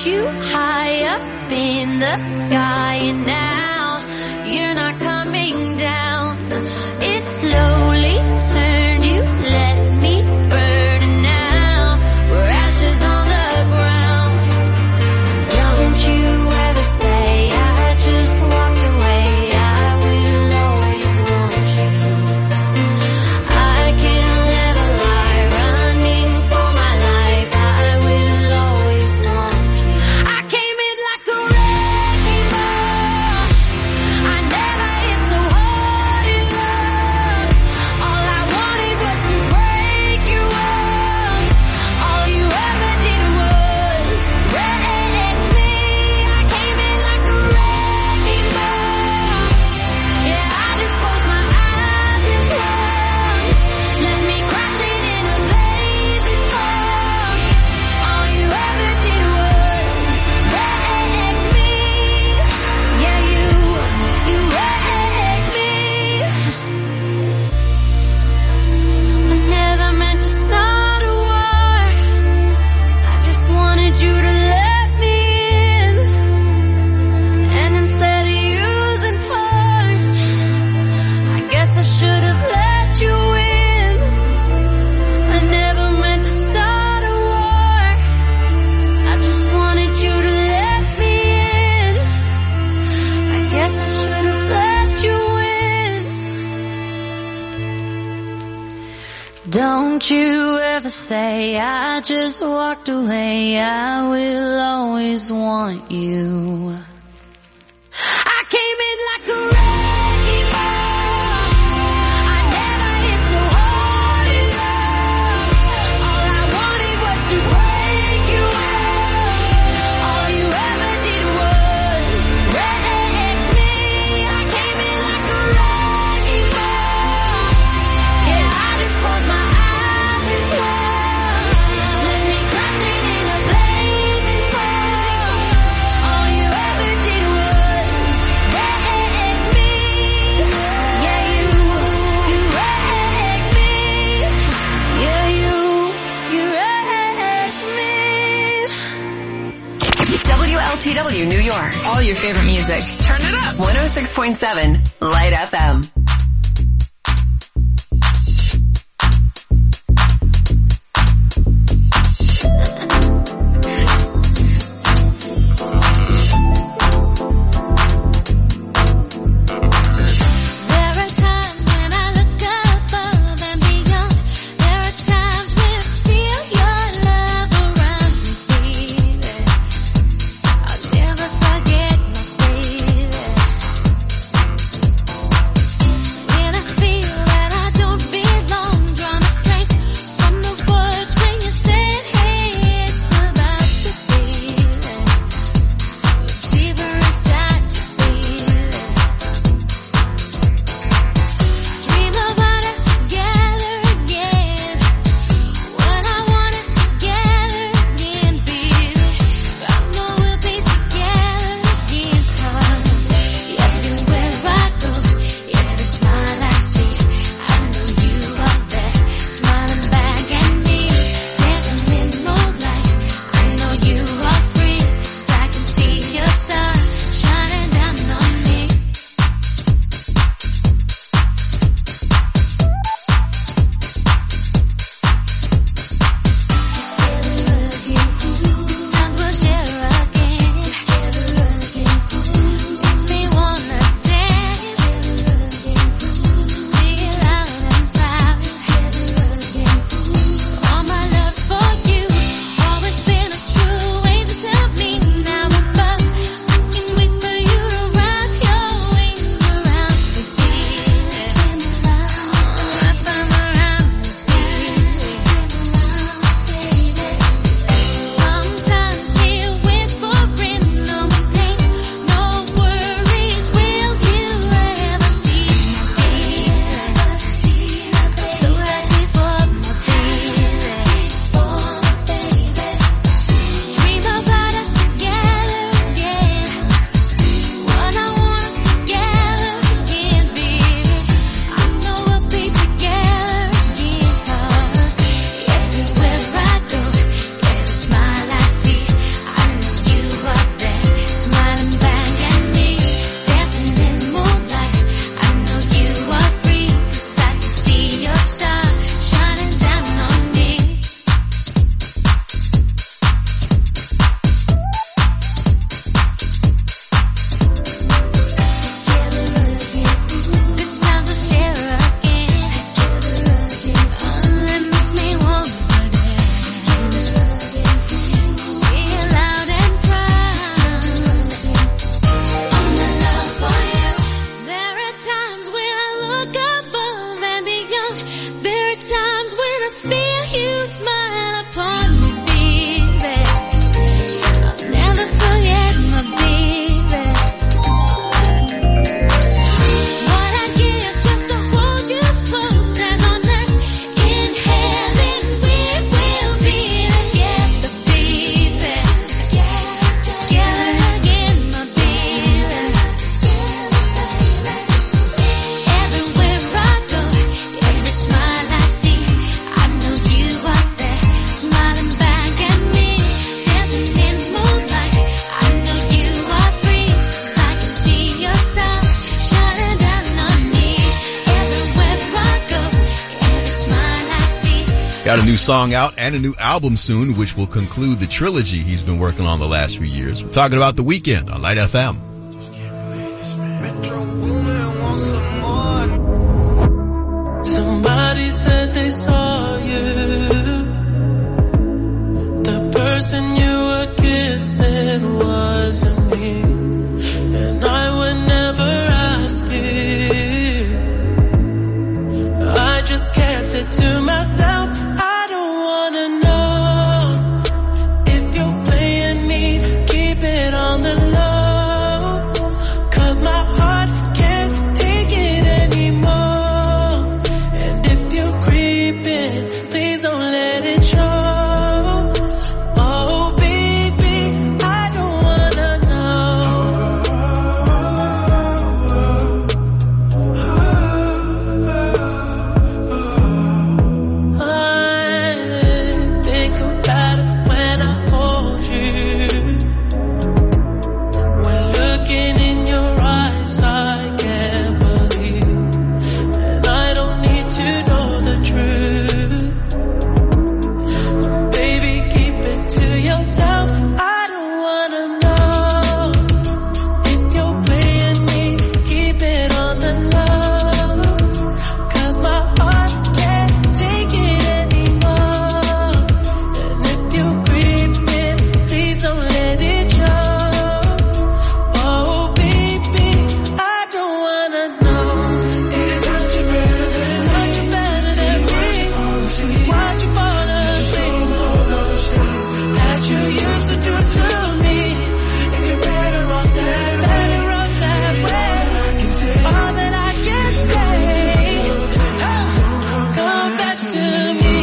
you high up in the sky, and now you're not coming down. It slowly turned you, let me burn, and now we're ashes on the ground. Don't you ever say I just walked away, I will always want you. I can't live a lie, running for my life, I will always want you. I came in like a wrecking ball, I never hit so hard in love. All I wanted was to break your walls, all you ever did was wreck me. I came in like a wrecking ball, yeah, I just closed my eyes and swung, let me crashing in a blazing fog. All you ever did was wreck me, yeah, you wrecked me. I never meant to start a war, I just wanted you to let me in, and instead of using force, I guess I should have let you in. I never meant to start a war, I just wanted you to let me in. I guess I should have let you in. Don't you ever say I just walked away, I will always want you. I came in like a wrecking ball, I never hit so hard in love. All I wanted was to break your walls, all you ever did was wreck me. I came in like a wrecking ball, yeah, I just closed my eyes and swung, let me crashing in a blazing fog. All you ever did was wreck me, yeah, you wrecked me, yeah, you wrecked me. WLTW New York. All your favorite music. Turn it up. 106.7 Light FM. There are times when I look above and beyond. There are times when I feel your love around me, baby. I'll never forget my baby. got a new song out and a new album soon, which will conclude the trilogy he's been working on the last few years. We're talking about The Weeknd on Light FM. Somebody said they saw you. The person you were kissing wasn't me. And I would never ask you. I just kept it to myself. I don't wanna know if you're playing me. Keep it on the low, 'cause my heart can't take it anymore. And if you're creeping, please don't let it show. Oh baby, I don't wanna know. I think about it when I hold you. When looking in your eyes, I can't believe. And I don't need to know the truth. Baby, keep it to yourself. I don't wanna know if you're playing me. Keep it on the low, 'cause my heart can't take it anymore. And if you're creeping, please don't let it show. Oh baby, I don't wanna know. Did it touch you better than me? Why'd you fall asleep? That you used to do to me. If you're better off that way, all that I can say, come back to me.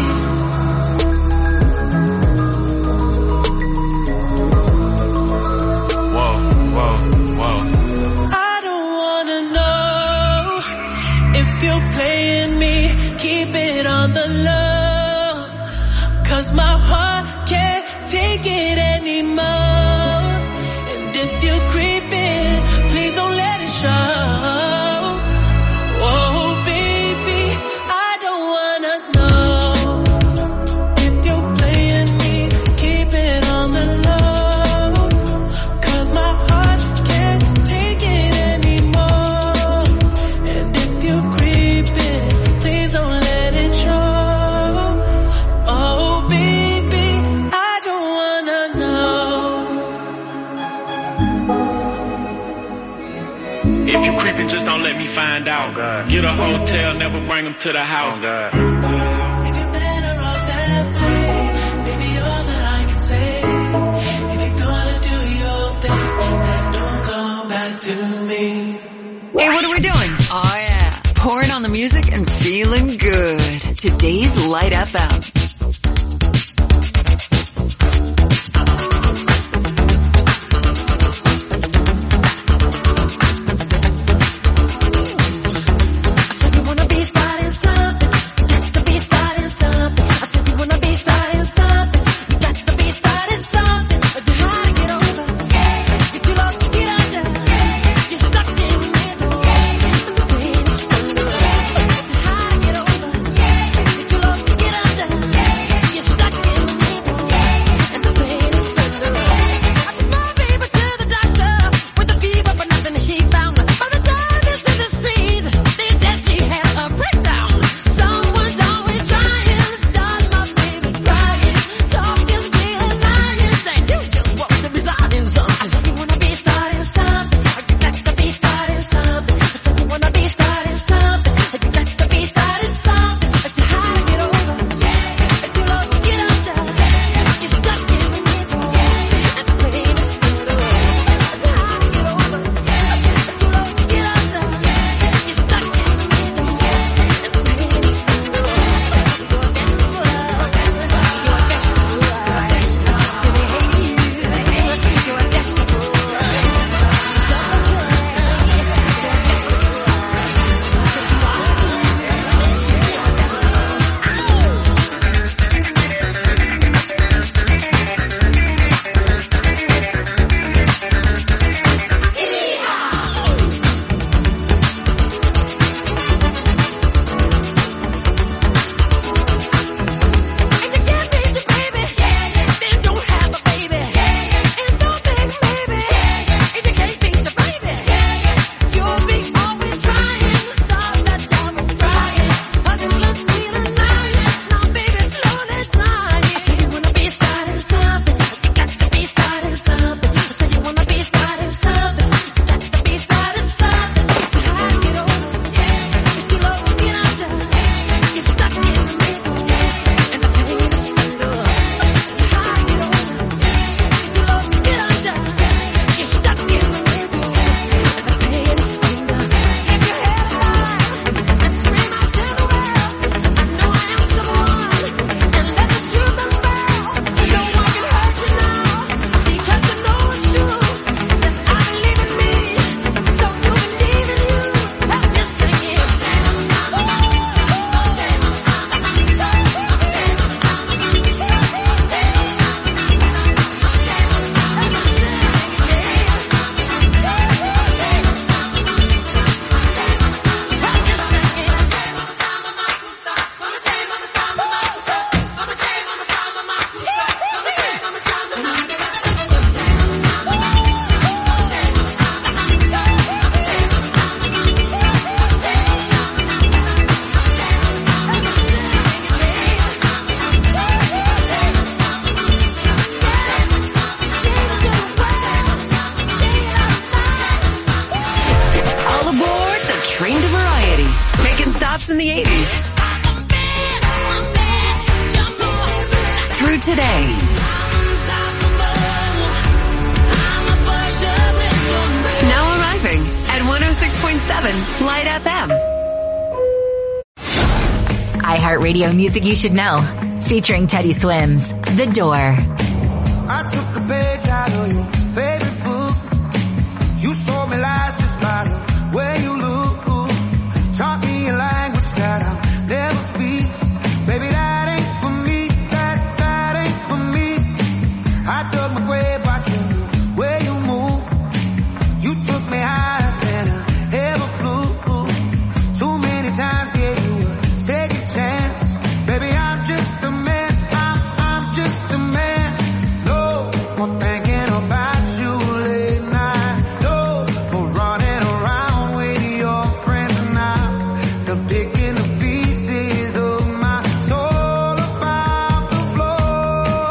I don't wanna know if you're playing me. Keep it on the low, 'cause my heart can't take it anymore. And if you're creeping, please don't let it show. Oh baby, I don't wanna know if you're playing me. Keep it on the low, 'cause my heart can't take it anymore. And if you're creeping, please don't let it show. Oh baby, I don't wanna know. If you creeping, just don't let me find out. Get a hotel, never bring them to the house. If you're better off that way, baby, all that I can say. If you're gonna do your thing, then don't come back to me. Hey, what are we doing? Oh yeah, pouring on the music and feeling good. Today's Light FM. I said you wanna be starting something. You got to be starting something. I said you wanna be starting something. You got to be starting something. But you hard to get over. You're too low to get under. You're stuck in the middle. The pain is under. You're hard to get over. You're too low to get under. the 80s. Through today. Now arriving at 106.7 Light FM. iHeartRadio Music You Should Know, featuring Teddy Swims, The Door. I took a page out of your favorite book. You sold me lies just by the way you look. Taught me a language that I'll never speak. Baby, that ain't for me. That ain't for me. I dug my grave watching the way you move. You took me higher than I ever flew. Too many times gave you a second chance. Baby, I'm just a man. I'm just a man. No more thinking about you late night. No more running around with your friends now. They're picking the pieces of my soul about the floor.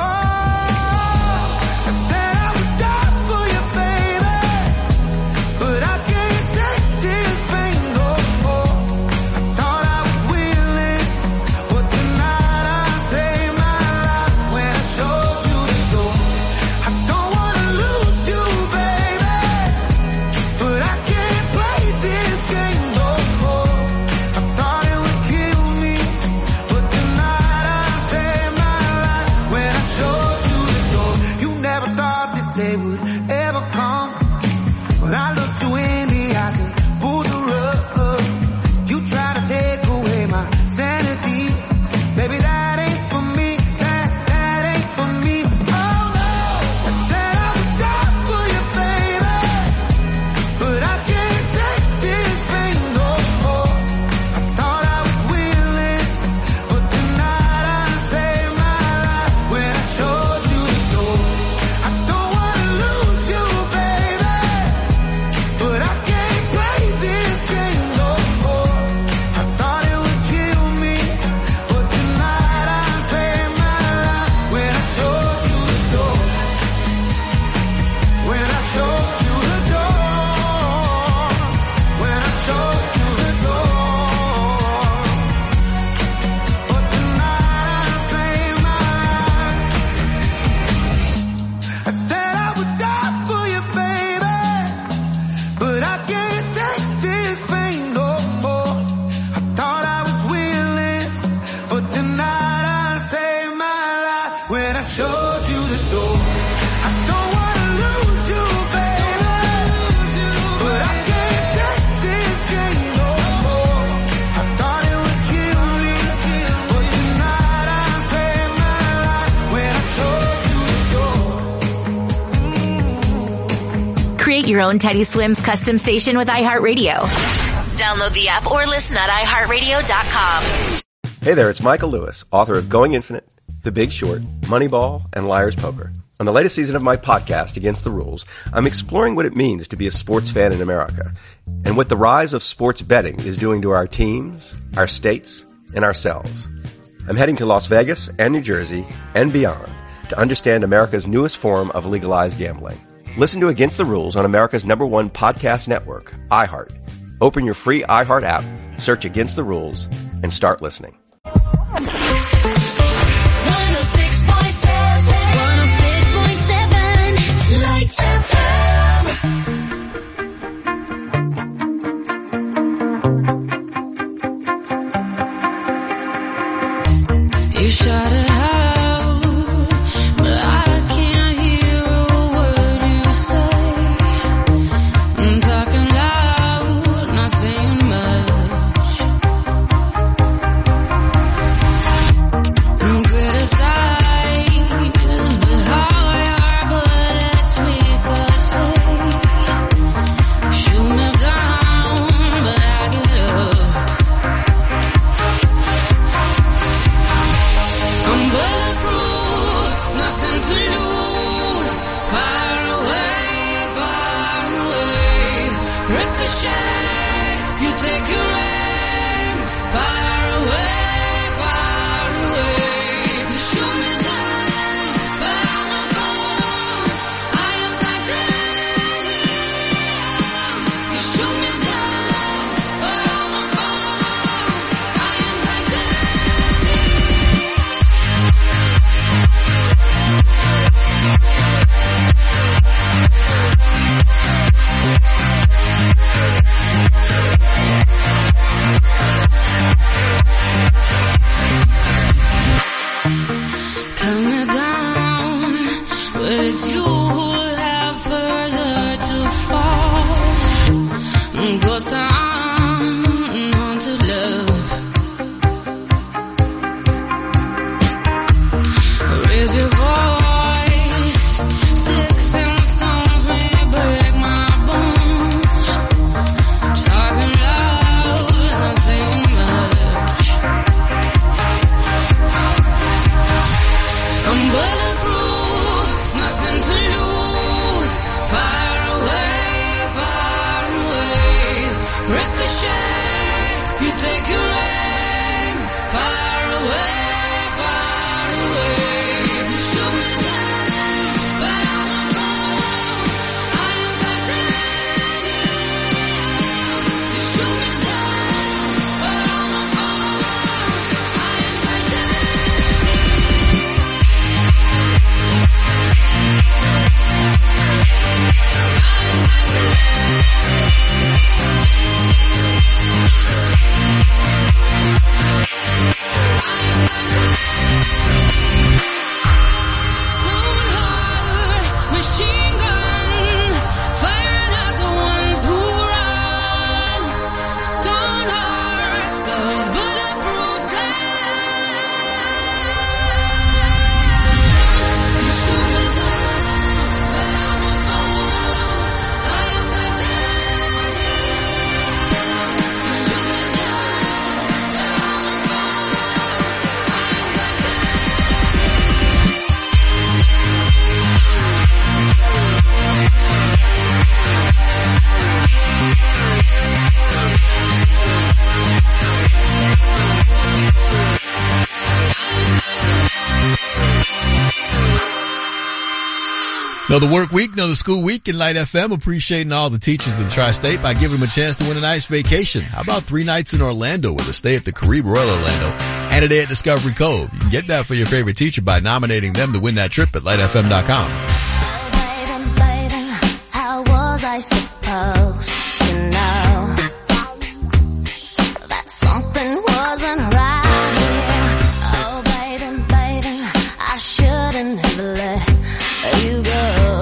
I said I would die for you, baby, but I can't take this pain no more. I thought I was willing, but tonight I saved my life when I showed you the door. I don't wanna lose you, baby, but I can't play this game no more. I thought it would kill me, but tonight I saved my life when I showed you the door. You never thought this day would ever come, but I looked you in the eyes and pulled the rug. You try to take away my sanity. Baby, that ain't for me. That ain't for me. Oh no. I said I would die for you, baby, but I can't take this pain no more. I thought I was willing, but tonight I saved my life when I showed you the door. I don't wanna lose you, baby, but I can't play this game no more. I thought it would kill me, but tonight I saved my life when I showed you the door. When I showed you the door. When I showed you the door. But tonight I saved my life. I said I would die for you, baby, but I can't take this pain no more. I thought I was willing, but tonight I saved my life when I showed you the door. I don't wanna lose you, baby, but I can't take this game no more. I thought it would kill me, but tonight I saved my life when I showed you the door. Create your own Teddy Swims custom station with iHeartRadio. Download the app or listen at iHeartRadio.com. Hey there, it's Michael Lewis, author of Going Infinite, The Big Short, Moneyball, and Liar's Poker. On the latest season of my podcast, Against the Rules, I'm exploring what it means to be a sports fan in America and what the rise of sports betting is doing to our teams, our states, and ourselves. I'm heading to Las Vegas and New Jersey and beyond to understand America's newest form of legalized gambling. Listen to Against the Rules on America's #1 podcast network, iHeart. Open your free iHeart app, search Against the Rules, and start listening. 106.7 Light FM. You shot it out, but I can't hear a word you say. I'm talking loud, not saying much. I'm criticized, but how I are bullets ricochet. Shoot me down, but I get up. I'm bulletproof, nothing to lose. Far away, ricochet. You take your aim. Far away, you shoot me down, but I'm a bomb. I am titanium. You shoot me down, but I'm a bomb. I it's you who have further to fall. Ghost town, haunted love. Raise your voice. Sticks and stones may break my bones. Talking loud, nothing much. I'm bulletproof, nothing to lose. Far away, far away. Ricochet, you take your aim. Far away, far away. Shoot me down, but I won't fall. I am titanium. You shoot me down, but I won't fall. I am Stoneheart, machine gun, firing at the ones who run. Stoneheart, those bulletproof glass. You shoot me down, but I won't fall. I am titanium. You shoot me down, but I won't fall. I am Another work week, another school week in Light FM. Appreciating all the teachers in the Tri-State by giving them a chance to win a nice vacation. How about 3 nights in Orlando with a stay at the Caribe Royal Orlando and a day at Discovery Cove? You can get that for your favorite teacher by nominating them to win that trip at lightfm.com. Baby, baby, how was I supposed to know that something wasn't right here? Oh, baby, baby, I shouldn't have let you go.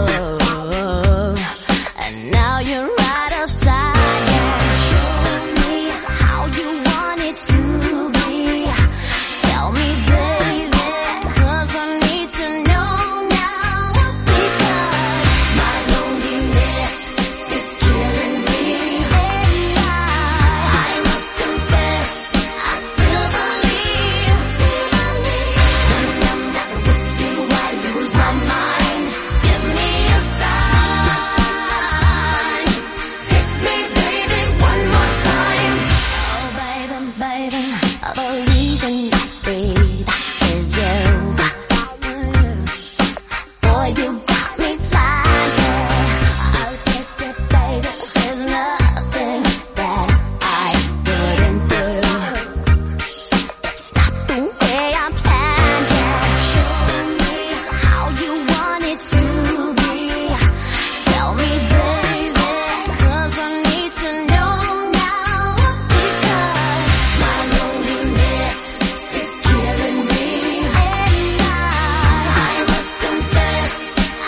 And now you're right upside down. Show me how you want it to be. Tell me, baby, 'cause I need to know now. Because my loneliness is killing me. And I must confess, I still believe. When I'm not with you, I lose my mind. Give me a sign. Hit me, baby, one more time. Oh, baby, baby, the reason I breathe is you. Boy, you got me blinded. Oh, baby, there's nothing that I wouldn't do. It's not the way I planned it. Show me how you want it to be. Tell me, baby, 'cause I need to know now. Because my loneliness is killing me. And I must confess, I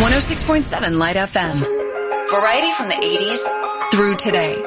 106.7 Light FM. Variety from the 80s through today.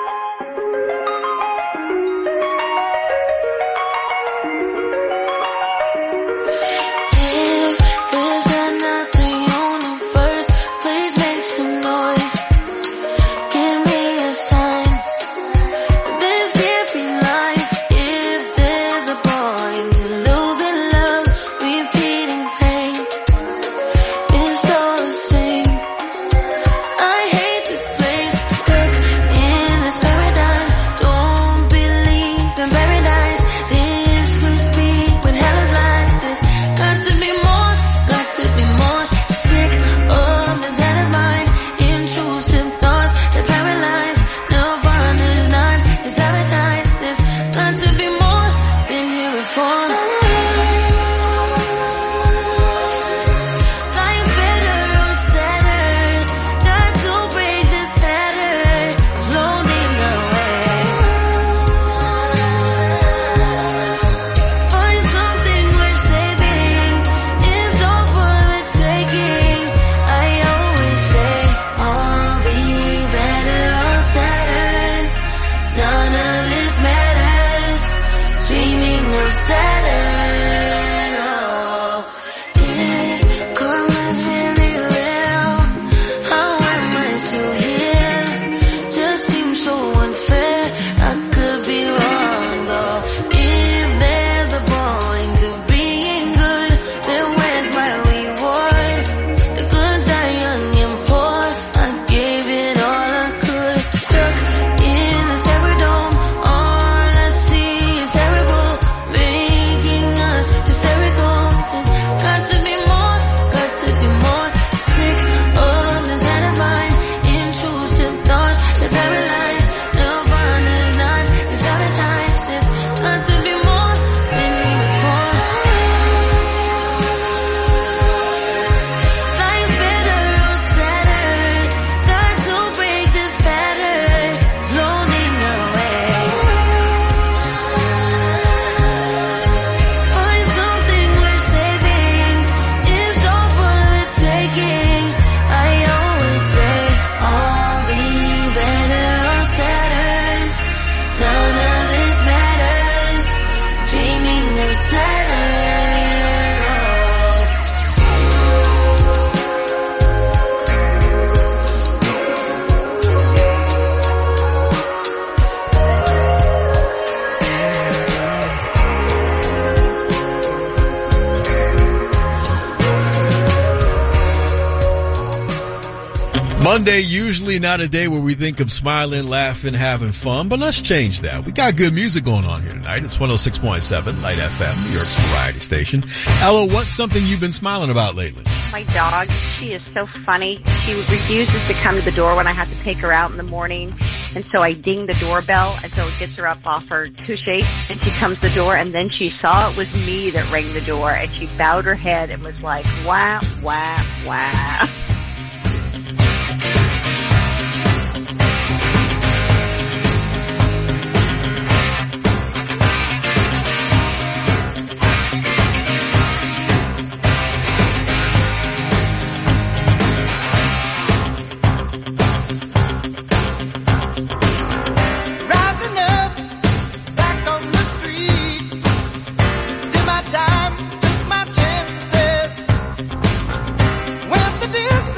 Monday, usually not a day where we think of smiling, laughing, having fun, but let's change that. We got good music going on here tonight. It's 106.7 Light FM, New York's variety station. Ella, what's something you've been smiling about lately? My dog, she is so funny. She refuses to come to the door when I have to take her out in the morning. And so I ding the doorbell, and so it gets her up off her couche, and she comes to the door, and then she saw it was me that rang the door, and she bowed her head and was like, wah, wah, wah. Did my time, took my chances. Went the distance.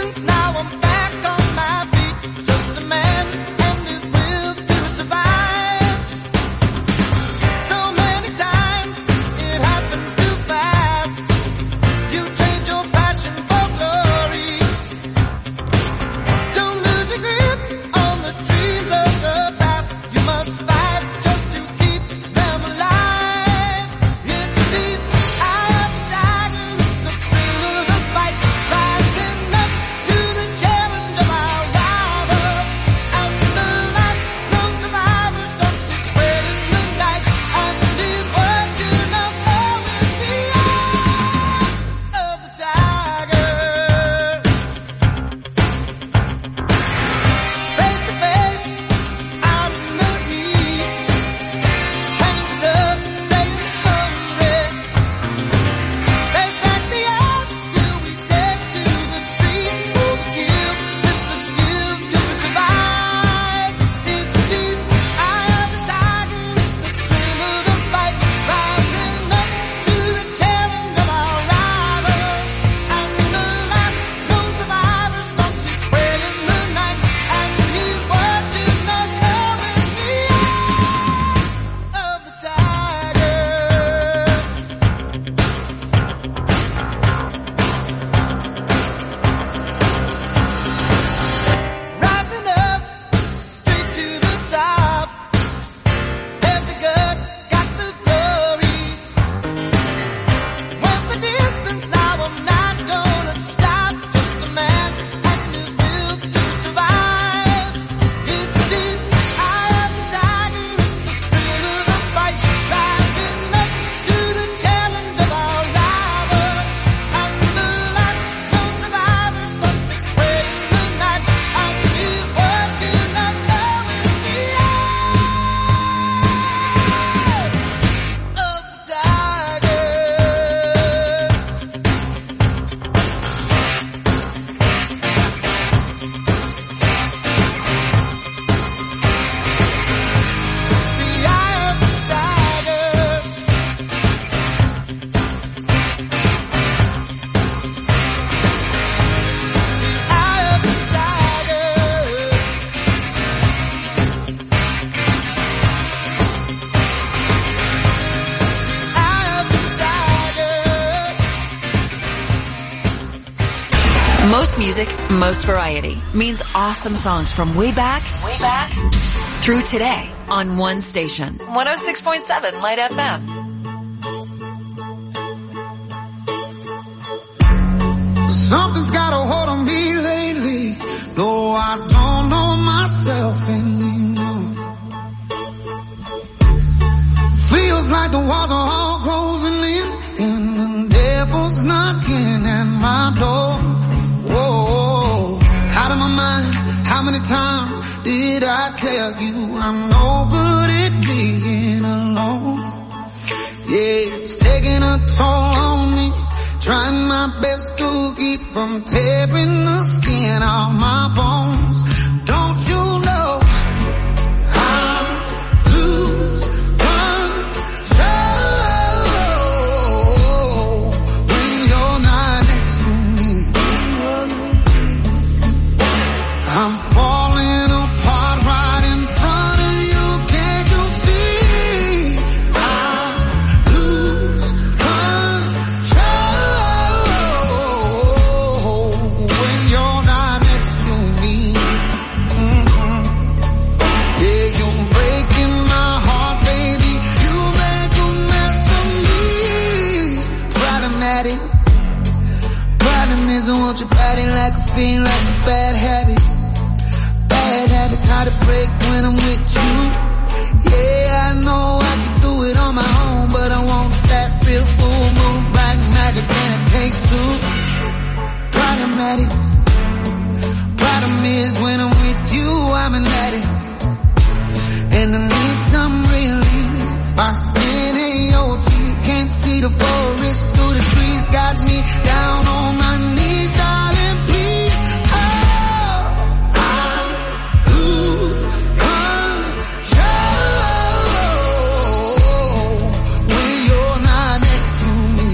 Most music, most variety means awesome songs from way back through today on one station. 106.7 Light FM. Something's got a hold on me lately. No, I don't know myself anymore. Feels like the walls are all closing in and the devil's knocking at my door. Whoa, out of my mind. How many times did I tell you I'm no good at being alone? Yeah, it's taking a toll on me. Trying my best to keep from tearing the skin off my bones. Don't you know I lose control when you're not next to me? I'm falling apart right in front of you. Can't you see? I lose control when you're not next to me. Yeah, you're breaking my heart, baby. You make a mess of me. Problematic. Problem is I want your body like a fiend, like a bad habit. Bad habits hard to break when I'm with you. Yeah, I know I can do it on my own, but I want that real full moon black magic, and it takes two. Problematic. Problem is when I'm with you, I'm an addict, and I need some relief. My skin ain't your teeth, can't see the forest through the trees. Got me down on my knees, darling, please. Oh, I lose control when you're not next to me.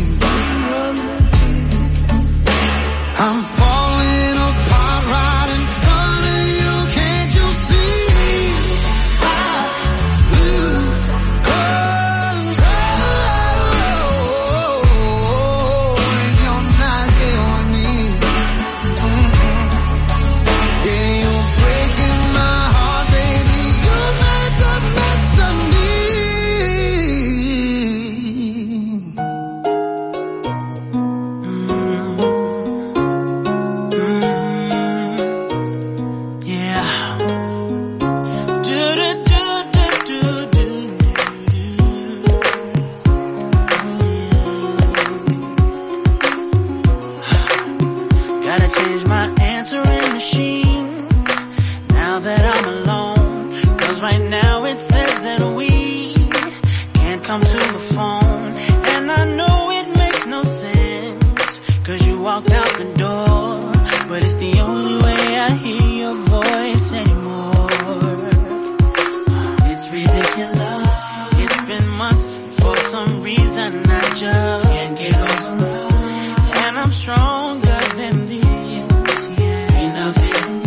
I'm falling apart right in front of you. Can't you see? I lose control when you're not here with me. Yeah, you're breaking my heart, baby. You make a mess of me. Yeah. Gotta change my answering machine now that I'm alone. 'Cause right now it says that we can't come to the phone. And I know it makes no sense, 'cause you walked out the door. But it's the only way I hear your voice anymore. It's ridiculous. It's been months, for some reason I just can't get over. And I'm stronger than this, yeah. Enough is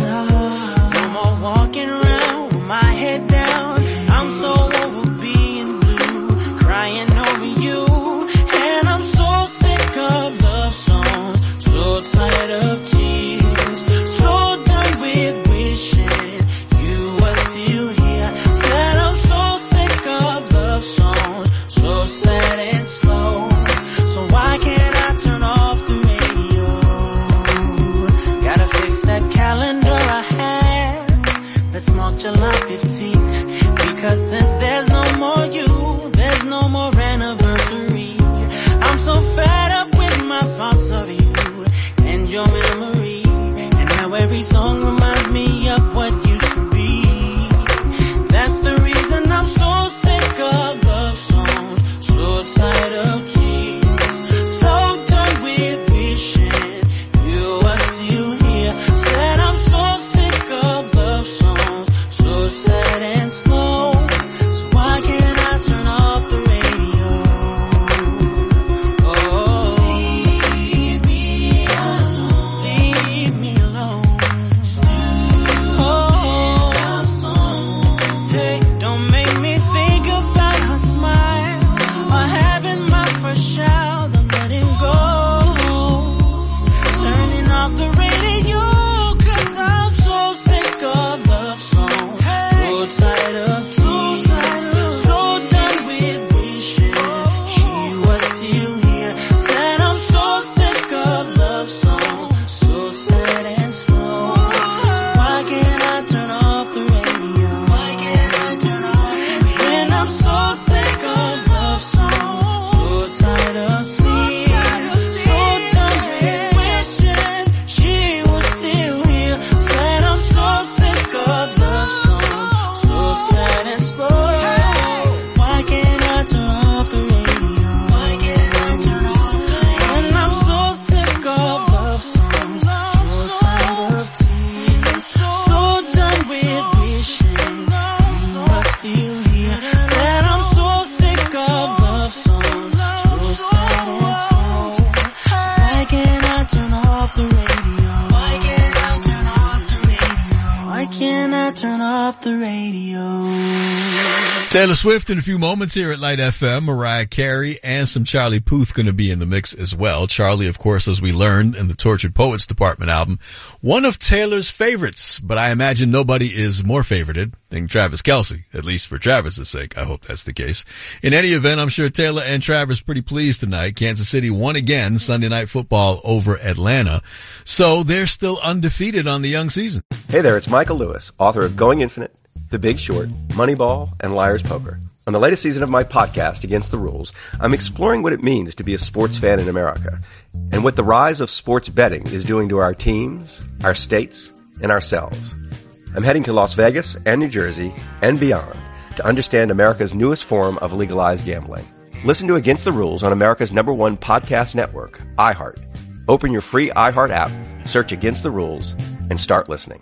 turn off the radio. Taylor Swift in a few moments here at Light FM. Mariah Carey and some Charlie Puth going to be in the mix as well. Charlie, of course, as we learned in the Tortured Poets Department album, one of Taylor's favorites, but I imagine nobody is more favorited than Travis Kelce, at least for Travis's sake. I hope that's the case. In any event, I'm sure Taylor and Travis pretty pleased tonight. Kansas City won again Sunday Night Football over Atlanta, so they're still undefeated on the young season. Hey there, it's Michael Lewis, author of Going Infinite, The Big Short, Moneyball, and Liar's Poker. On the latest season of my podcast, Against the Rules, I'm exploring what it means to be a sports fan in America and what the rise of sports betting is doing to our teams, our states, and ourselves. I'm heading to Las Vegas and New Jersey and beyond to understand America's newest form of legalized gambling. Listen to Against the Rules on America's #1 podcast network, iHeart. Open your free iHeart app, search Against the Rules, and start listening.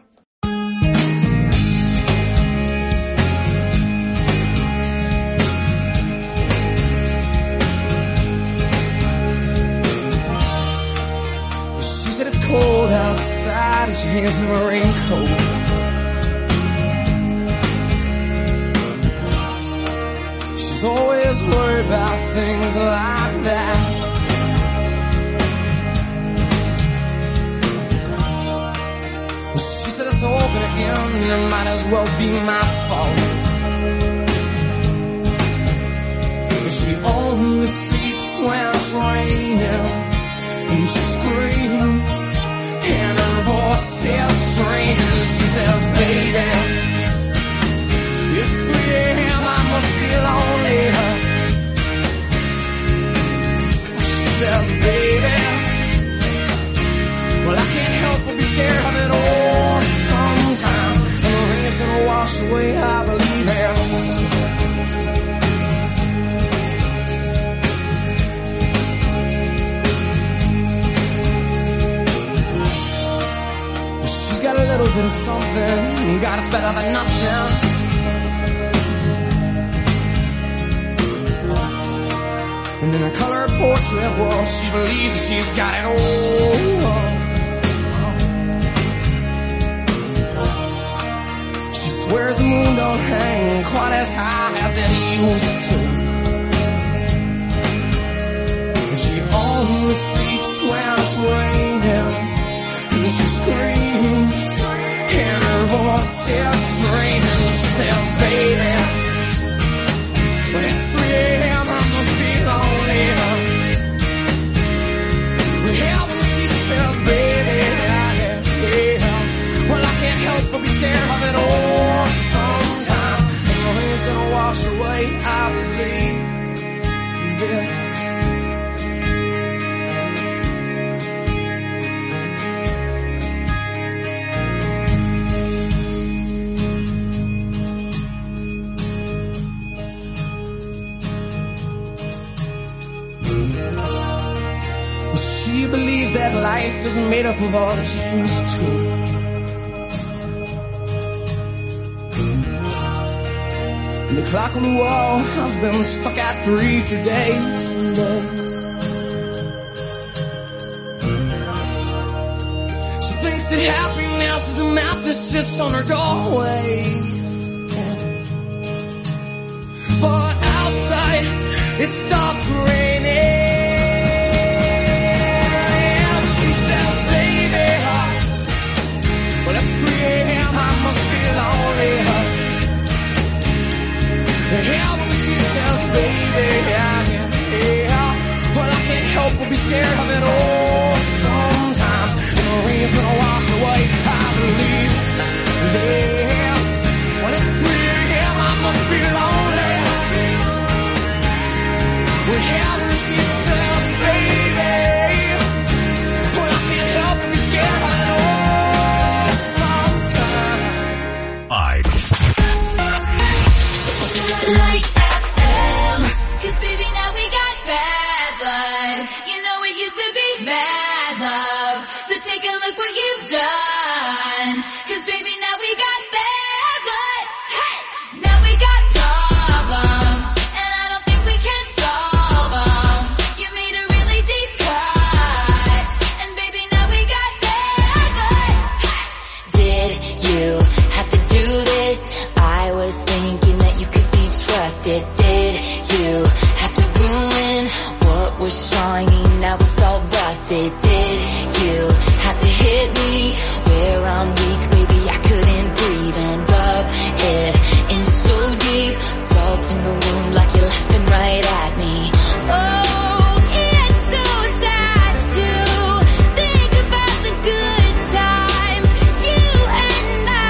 She said it's cold outside and she hands me my raincoat. She's always worried about things like that. She said it's all gonna end and it might as well be my fault. But she only sleeps when it's raining. And she screams, and her voice is strange. She says, baby, it's 3 a.m., I must be lonely. She says, baby, well, I can't help but be scared of it all sometimes. And the rain's gonna wash away, I believe it. Got a little bit of something, God, it's better than nothing. And in her colored portrait, well, she believes that she's got it all. She swears the moon don't hang quite as high as it used to. And she only sleeps when it's raining. And she screams, and her voice is strange, and she says, baby, when it's 3 a.m., I must be lonely. Well, she says, baby, well, I can't help but be scared of it all sometimes. And the rain's gonna wash away, I believe this. She believes that life isn't made up of all that she used to. And the clock on the wall has been stuck at 3 for days and days. She thinks that happiness is a map that sits on her doorway. But outside, it stopped raining. Well, I can't help but be scared of it all sometimes. And the rain's gonna wash away, I believe this. When it's 3 a.m., I must be lonely. Well, heaven, she says, baby. Well, I can't help but be scared of it all sometimes. Light FM. 'Cause baby, now we got bad blood. You know it used to be bad love. So take a look what you've done. 'Cause baby, now we got bad blood. Hey! Now we got problems. And I don't think we can solve them. You made a really deep cut. And baby, now we got bad blood. Hey! Did you have to do the it. Did you have to hit me where I'm weak? Baby, I couldn't breathe and rub it in so deep. Salt in the wound like you're laughing right at me. Oh, it's so sad to think about the good times, you and I.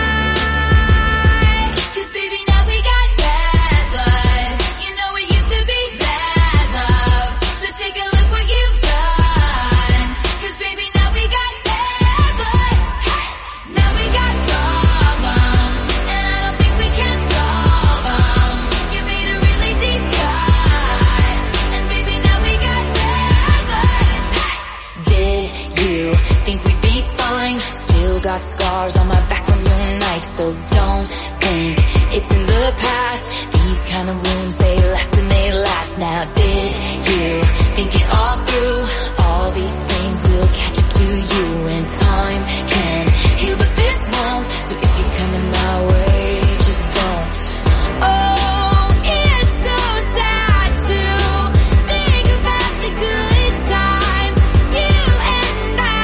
'Cause baby, now we got bad blood. You know it used to be bad love. So take a look what you've done. 'Cause baby, now we got bad blood. Hey, now we got problems, and I don't think we can solve them. You made a really deep cut, and baby, now we got bad blood. Hey, did you think we'd be fine? Still got scars on my back from your knife, so don't think it's in the past. These kind of wounds, they last and they last. Now did you think it all through? All these things will catch up to you, and time can heal, but this won't. So if you're coming my way, just don't. Oh, it's so sad to think about the good times, you and I.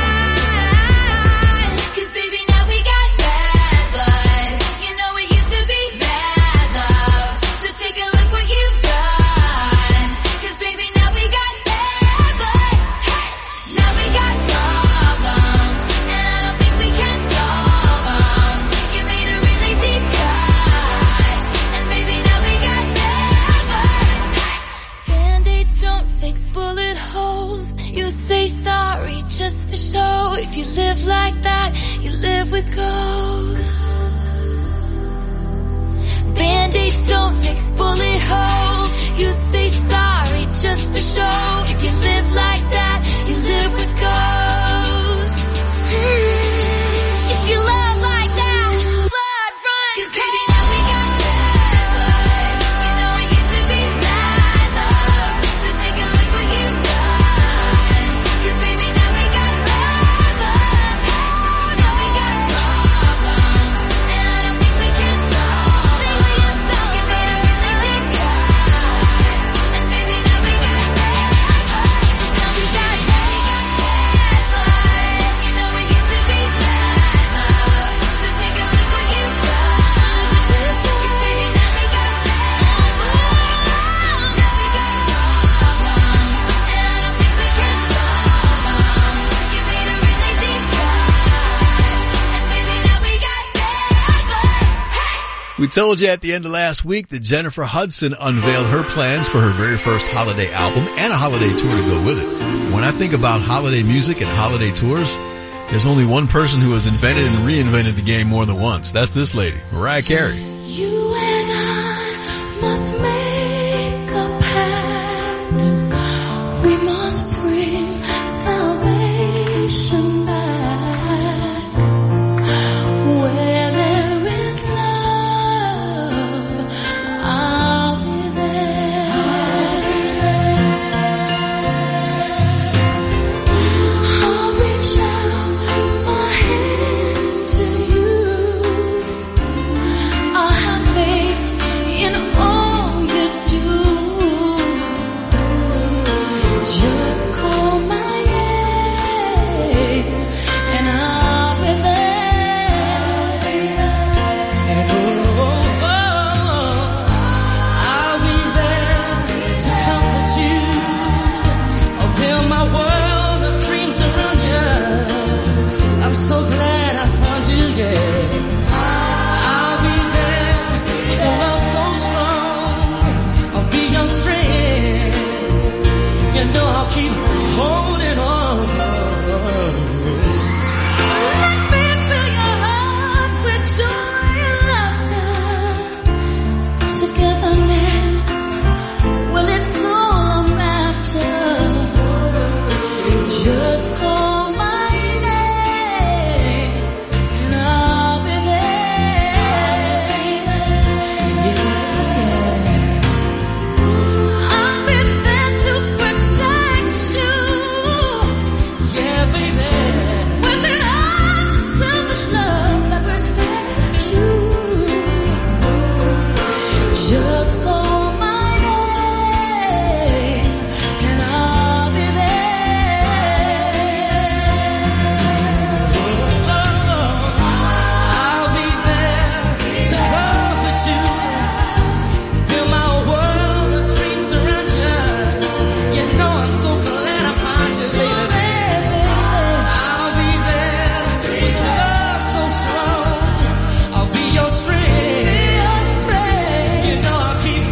'Cause baby, now we got bad blood. You know it used to be bad love. So take a look what you've done. 'Cause baby, now we got bad blood. Hey, now we got problems, and I don't think we can solve them. You made a really deep cut, and baby, now we got bad blood. Hey, Band-Aids don't fix bullet holes. You say sorry just for show. If you live like that, you live with ghosts. Band-Aids don't fix bullet holes. You say sorry just for show. If you live like that, you live with ghosts. If you love like that, blood runs. 'Cause baby, now we got bad blood. You know it used to be bad love. So take a look what you've done. 'Cause baby, now we got bad blood. Now we got problems, and I don't think we can solve them. You made a really deep cut, and baby, now we got bad blood. Now we got bad blood. You know it used to be bad love. So take a look what you've done. 'Cause baby, now we got bad blood. Now we got problems, and I don't think we can solve them. You made a really deep cut, and baby, now we got bad blood. Hey! We told you at the end of last week that Jennifer Hudson unveiled her plans for her very first holiday album and a holiday tour to go with it. When I think about holiday music and holiday tours, there's only one person who has invented and reinvented the game more than once. That's this lady, Mariah Carey. You and I must make a pact. We must bring salvation back. Where there is love, I'll be there. I'll reach out my hand to you. I'll have faith in all you do. Just call my name and I'll be there. And I'll be there to comfort you. I'll build my world of dreams around you. I'm so glad I found you, yeah. I'll be there with a love so strong. I'll be your strength. You know I'll keep holding on. Let me fill your heart with joy and laughter. Togetherness, well, it's all I'm after. Just call my name and I'll be there. Yeah. I'll be there to protect you. I'm so glad I found you, baby. I'll be there with love so strong. I'll be your strength. You know I'll keep.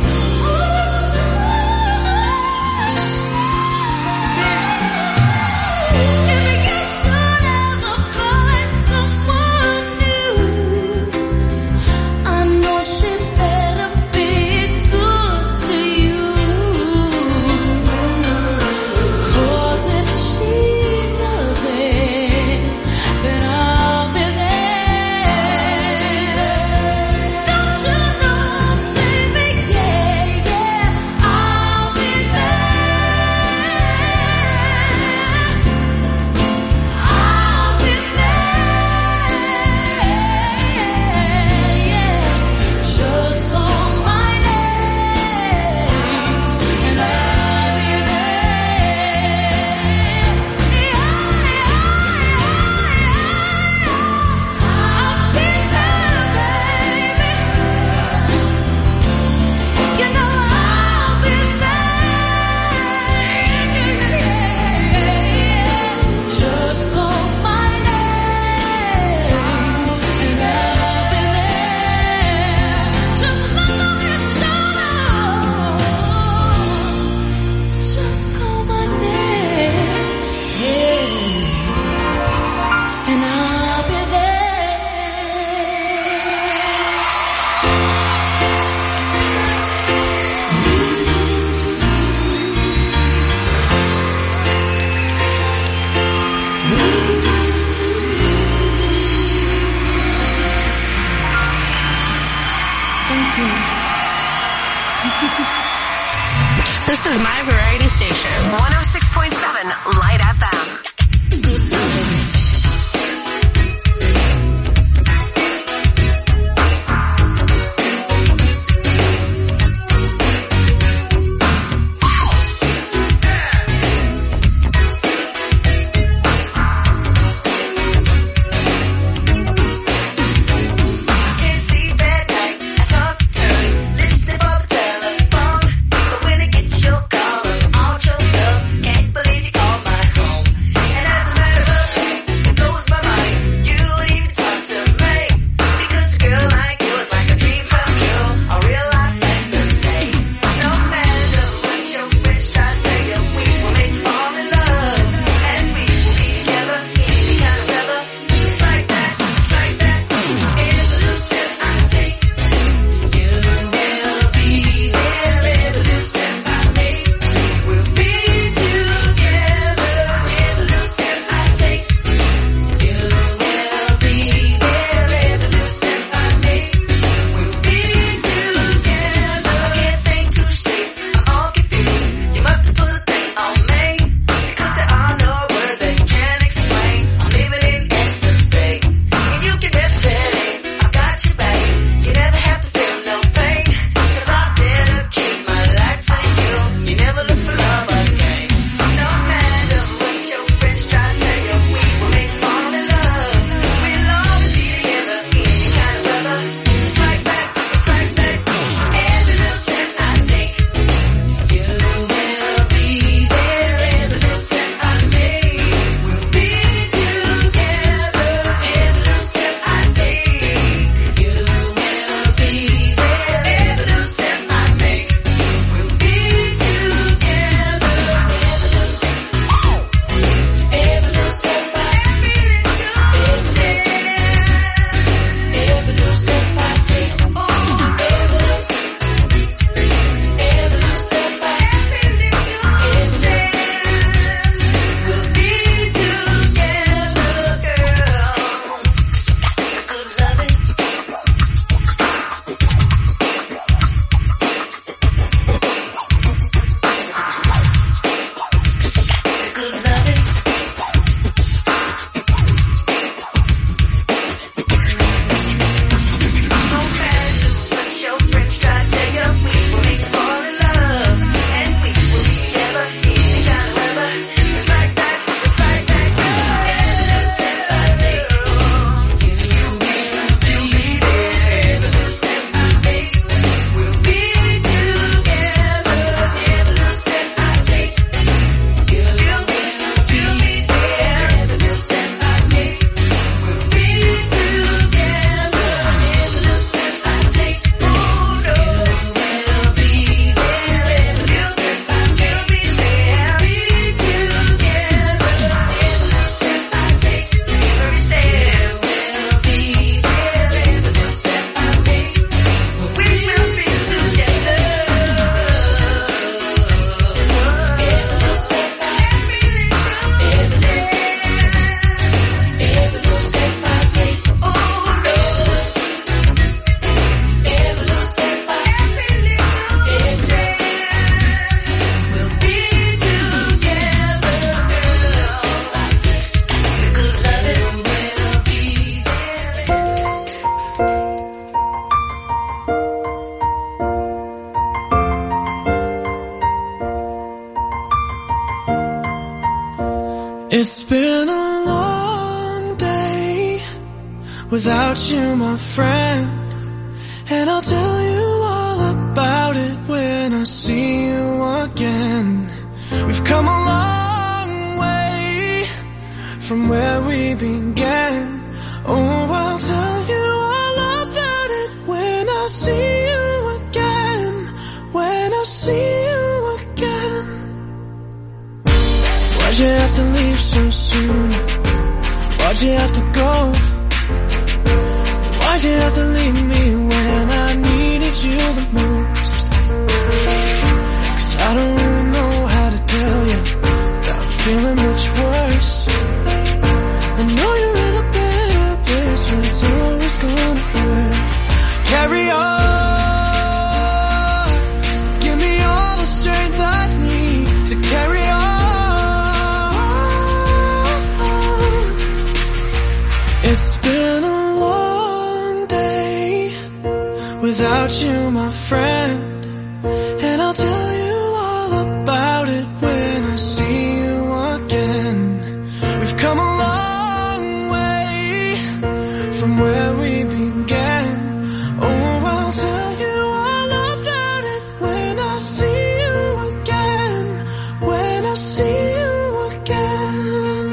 If you should ever find someone new, I know she better be good to you. It's been a long day without you, my friend, and I'll tell you all about it when I see you again. We've come a long way from where we began. Oh, I'll tell you all about it when I see you again, when I see you again. Why'd you have to leave so soon? Why'd you have to go? Why'd you have to leave me when I needed you the most? 'Cause I don't really know how to tell you without feeling much worse. I know you're in a better place, but it's always gonna hurt. Carry on, give me all the strength I need to carry on. It's been a long day without you, my friend, and I'll tell you all about it when I see you again. We've come a long way from where we began. Oh, I'll tell you all about it when I see you again, when I see you again.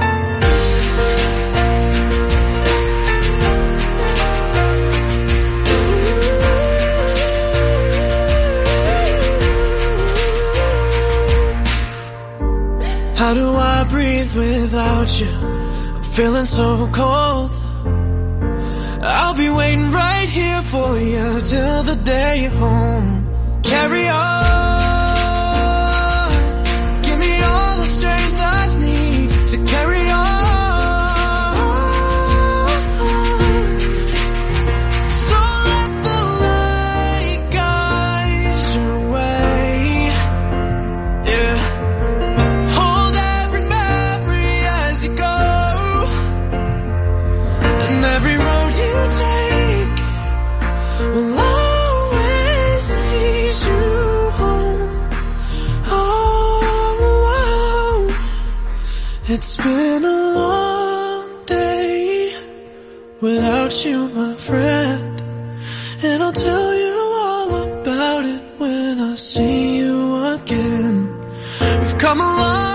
How do I breathe without you? I'm feeling so cold. I'll be waiting right here for you till the day you're home. Carry on, give me all the strength I need to carry on. So let the light guide your way. Yeah. Hold every memory as you go, and every road you take will always lead you home. Oh, it's been a long day without you, my friend, and I'll tell you all about it when I see you again. We've come a long